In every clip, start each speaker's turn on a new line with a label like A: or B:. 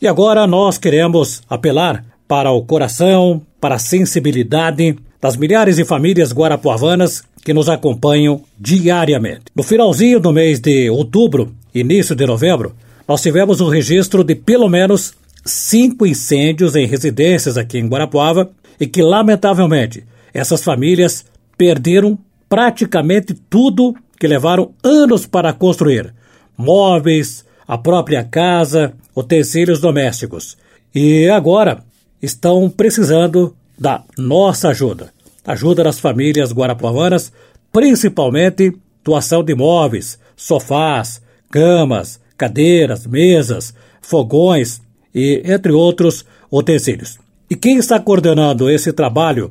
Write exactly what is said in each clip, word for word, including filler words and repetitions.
A: E agora nós queremos apelar para o coração, para a sensibilidade das milhares de famílias guarapuavanas que nos acompanham diariamente. No finalzinho do mês de outubro, início de novembro, nós tivemos um registro de pelo menos cinco incêndios em residências aqui em Guarapuava e que, lamentavelmente, essas famílias perderam praticamente tudo que levaram anos para construir. Móveis, a própria casa, utensílios domésticos. E agora estão precisando da nossa ajuda. Ajuda das famílias guarapuavanas, principalmente doação de móveis, sofás, camas, cadeiras, mesas, fogões e entre outros utensílios. E quem está coordenando esse trabalho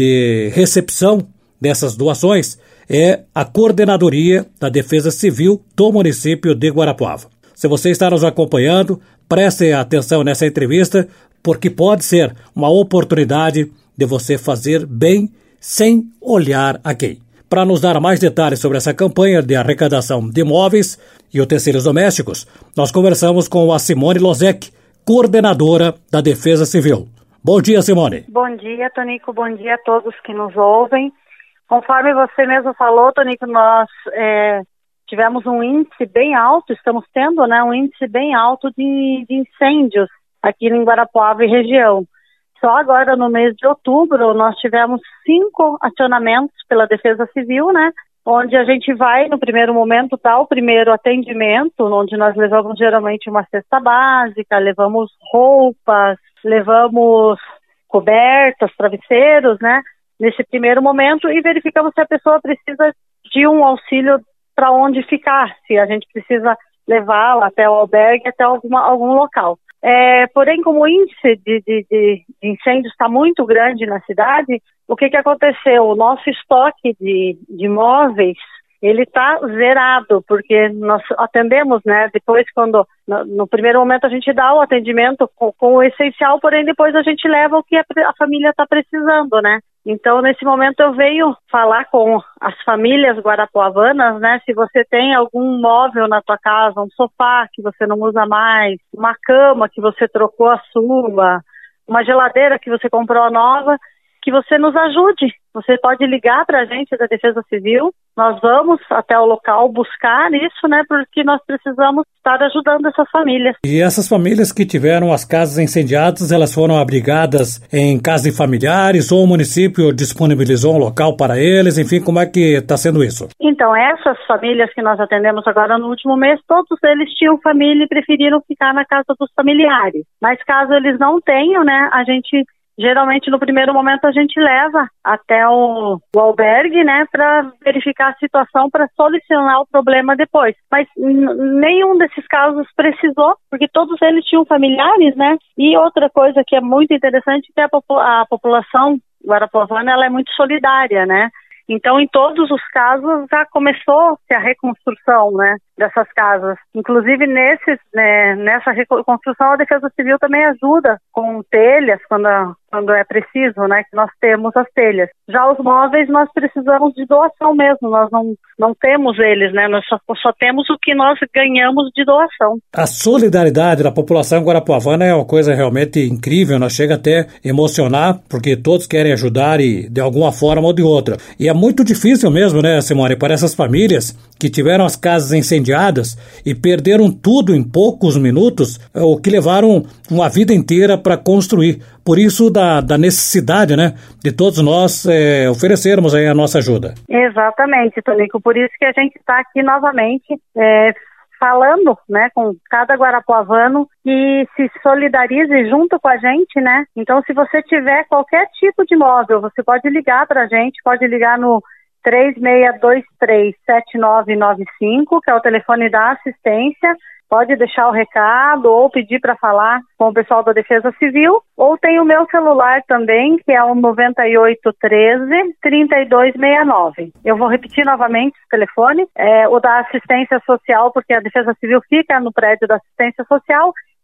A: de recepção dessas doações é a Coordenadoria da Defesa Civil do município de Guarapuava. Se você está nos acompanhando, preste atenção nessa entrevista, porque pode ser uma oportunidade de você fazer bem sem olhar a quem. Para nos dar mais detalhes sobre essa campanha de arrecadação de móveis e utensílios domésticos, nós conversamos com a Simone Lozec, coordenadora da Defesa Civil. Bom dia, Simone.
B: Bom dia, Tonico. Bom dia a todos que nos ouvem. Conforme você mesmo falou, Tonico, nós é, tivemos um índice bem alto, estamos tendo né, um índice bem alto de, de incêndios aqui em Guarapuava e região. Só agora, no mês de outubro, nós tivemos cinco acionamentos pela Defesa Civil, né? Onde a gente vai, no primeiro momento, dar o primeiro atendimento, onde nós levamos geralmente uma cesta básica, levamos roupas, levamos cobertas, travesseiros, né? Nesse primeiro momento, e verificamos se a pessoa precisa de um auxílio para onde ficar, se a gente precisa levá-la até o albergue, até alguma, algum local. É, porém, como o índice de, de, de incêndios está muito grande na cidade, o que, que aconteceu? O nosso estoque de, de móveis, ele está zerado, porque nós atendemos, né, depois quando, no, no primeiro momento a gente dá o atendimento com, com o essencial, porém depois a gente leva o que a, a família está precisando, né. Então, nesse momento eu venho falar com as famílias guarapuavanas, né, se você tem algum móvel na tua casa, um sofá que você não usa mais, uma cama que você trocou a sua, uma geladeira que você comprou nova, que você nos ajude. Você pode ligar para a gente da Defesa Civil, nós vamos até o local buscar isso, né, porque nós precisamos estar ajudando essas famílias.
A: E essas famílias que tiveram as casas incendiadas, elas foram abrigadas em casas de familiares ou o município disponibilizou um local para eles, enfim, como é que está sendo isso?
B: Então, essas famílias que nós atendemos agora no último mês, todos eles tinham família e preferiram ficar na casa dos familiares. Mas caso eles não tenham, né, a gente... Geralmente, no primeiro momento, a gente leva até o, o albergue, né, para verificar a situação, para solucionar o problema depois. Mas n- nenhum desses casos precisou, porque todos eles tinham familiares, né? E outra coisa que é muito interessante é que a, popula- a população guarapuavana, ela é muito solidária, né? Então, em todos os casos, já começou-se a reconstrução, né, dessas casas. Inclusive, nesses, né, nessa reconstrução, a Defesa Civil também ajuda com telhas, quando, a, quando é preciso, né, que nós temos as telhas. Já os móveis, nós precisamos de doação mesmo, nós não, não temos eles, né, nós só, só temos o que nós ganhamos de doação.
A: A solidariedade da população guarapuavana é uma coisa realmente incrível, nós chega até a emocionar, porque todos querem ajudar e de alguma forma ou de outra. E é muito difícil mesmo, né, Simone, para essas famílias que tiveram as casas incendiadas e perderam tudo em poucos minutos, o que levaram uma vida inteira para construir. Por isso, da, da necessidade, né, de todos nós é, oferecermos aí a nossa ajuda.
B: Exatamente, Tonico. Por isso que a gente está aqui novamente é, falando, né, com cada guarapuavano que se solidarize junto com a gente, né? Então, se você tiver qualquer tipo de móvel, você pode ligar para a gente, pode ligar no três seis dois três, sete nove nove cinco, que é o telefone da assistência. Pode deixar o recado ou pedir para falar com o pessoal da Defesa Civil. Ou tem o meu celular também, que é o nove oito um três, três dois seis nove. Eu vou repetir novamente o telefone. É o da assistência social, porque a Defesa Civil fica no prédio da assistência social.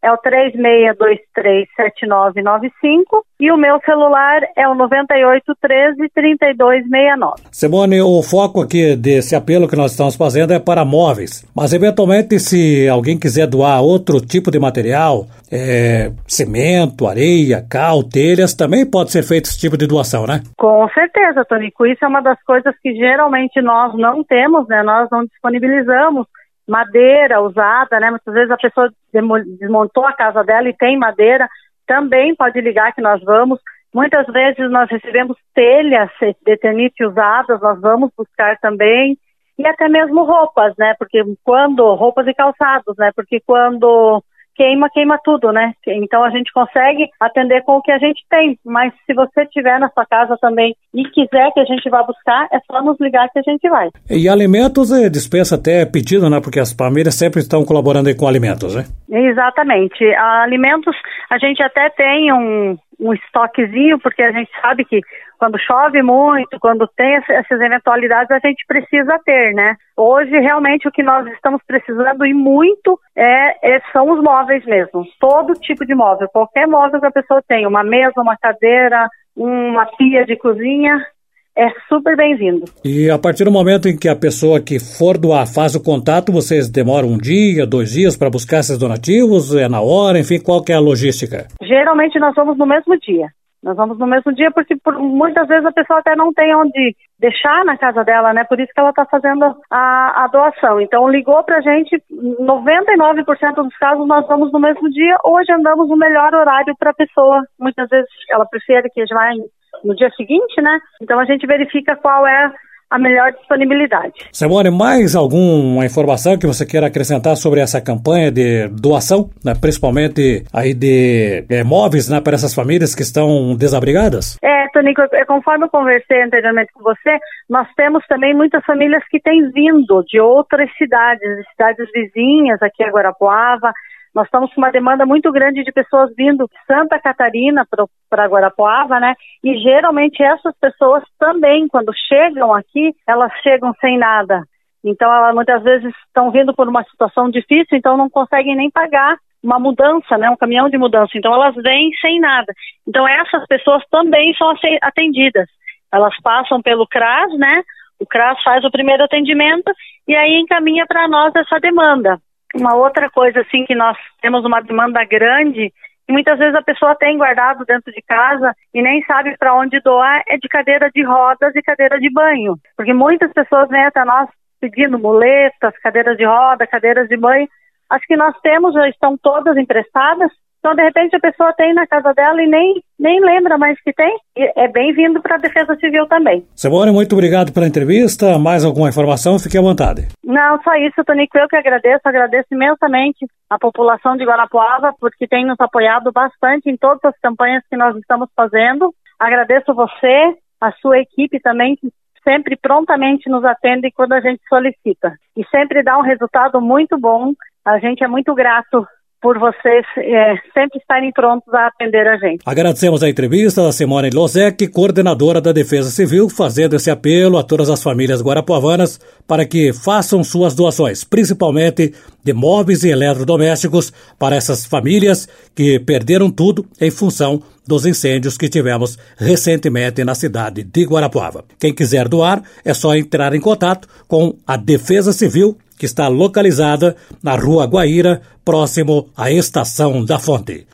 B: é o três seis dois três, sete nove nove cinco e o meu celular é o nove oito um três, três dois seis nove.
A: Simone, o foco aqui desse apelo que nós estamos fazendo é para móveis, mas eventualmente se alguém quiser doar outro tipo de material, é, cimento, areia, cal, telhas, também pode ser feito esse tipo de doação, né?
B: Com certeza, Tonico, isso é uma das coisas que geralmente nós não temos, né? Nós não disponibilizamos madeira usada, né? Muitas vezes a pessoa desmontou a casa dela e tem madeira, também pode ligar que nós vamos. Muitas vezes nós recebemos telhas de eternite usadas, nós vamos buscar também, e até mesmo roupas, né? Porque quando, roupas e calçados, né? Porque quando queima, queima tudo, né? Então a gente consegue atender com o que a gente tem, mas se você tiver na sua casa também e quiser que a gente vá buscar, é só nos ligar que a gente vai.
A: E alimentos é, dispensa até pedido, né? Porque as famílias sempre estão colaborando aí com alimentos, né?
B: Exatamente. A alimentos, a gente até tem um, um estoquezinho, porque a gente sabe que quando chove muito, quando tem essas eventualidades, a gente precisa ter, né? Hoje, realmente, o que nós estamos precisando e muito é, é, são os móveis mesmo. Todo tipo de móvel, qualquer móvel que a pessoa tenha, uma mesa, uma cadeira, uma pia de cozinha, é super bem-vindo.
A: E a partir do momento em que a pessoa que for doar faz o contato, vocês demoram um dia, dois dias para buscar esses donativos? É na hora? Enfim, qual que é a logística?
B: Geralmente nós vamos no mesmo dia. Nós vamos no mesmo dia porque por, muitas vezes a pessoa até não tem onde deixar na casa dela, né? Por isso que ela está fazendo a, a doação. Então ligou pra gente, noventa e nove por cento dos casos nós vamos no mesmo dia ou agendamos o melhor horário para a pessoa. Muitas vezes ela prefere que já vai no dia seguinte, né? Então a gente verifica qual é a melhor disponibilidade.
A: Simone, mais alguma informação que você queira acrescentar sobre essa campanha de doação, né, principalmente aí de é, móveis, né, para essas famílias que estão desabrigadas?
B: É, Tonico, conforme eu conversei anteriormente com você, nós temos também muitas famílias que têm vindo de outras cidades, cidades vizinhas aqui a Guarapuava. Nós estamos com uma demanda muito grande de pessoas vindo de Santa Catarina para Guarapuava, né? E geralmente essas pessoas também, quando chegam aqui, elas chegam sem nada. Então, elas muitas vezes estão vindo por uma situação difícil, então não conseguem nem pagar uma mudança, né? Um caminhão de mudança. Então, elas vêm sem nada. Então, essas pessoas também são atendidas. Elas passam pelo CRAS, né? O CRAS faz o primeiro atendimento e aí encaminha para nós essa demanda. Uma outra coisa, assim, que nós temos uma demanda grande, e muitas vezes a pessoa tem guardado dentro de casa e nem sabe para onde doar, é de cadeira de rodas e cadeira de banho. Porque muitas pessoas vêm até nós pedindo muletas, cadeiras de roda, cadeiras de banho. Acho que nós temos, já estão todas emprestadas. Então, de repente, a pessoa tem na casa dela e nem, nem lembra mais que tem. E é bem-vindo para a Defesa Civil também.
A: Simone, muito obrigado pela entrevista. Mais alguma informação? Fique à vontade.
B: Não, só isso, Tonico. Eu que agradeço. Agradeço imensamente a população de Guarapuava, porque tem nos apoiado bastante em todas as campanhas que nós estamos fazendo. Agradeço você, a sua equipe também, que sempre prontamente nos atende quando a gente solicita. E sempre dá um resultado muito bom. A gente é muito grato por vocês é, sempre estarem prontos a atender a gente.
A: Agradecemos a entrevista da Simone Lozec, coordenadora da Defesa Civil, fazendo esse apelo a todas as famílias guarapuavanas para que façam suas doações, principalmente de móveis e eletrodomésticos, para essas famílias que perderam tudo em função dos incêndios que tivemos recentemente na cidade de Guarapuava. Quem quiser doar, é só entrar em contato com a Defesa Civil, que está localizada na Rua Guaíra, próximo à Estação da Fonte.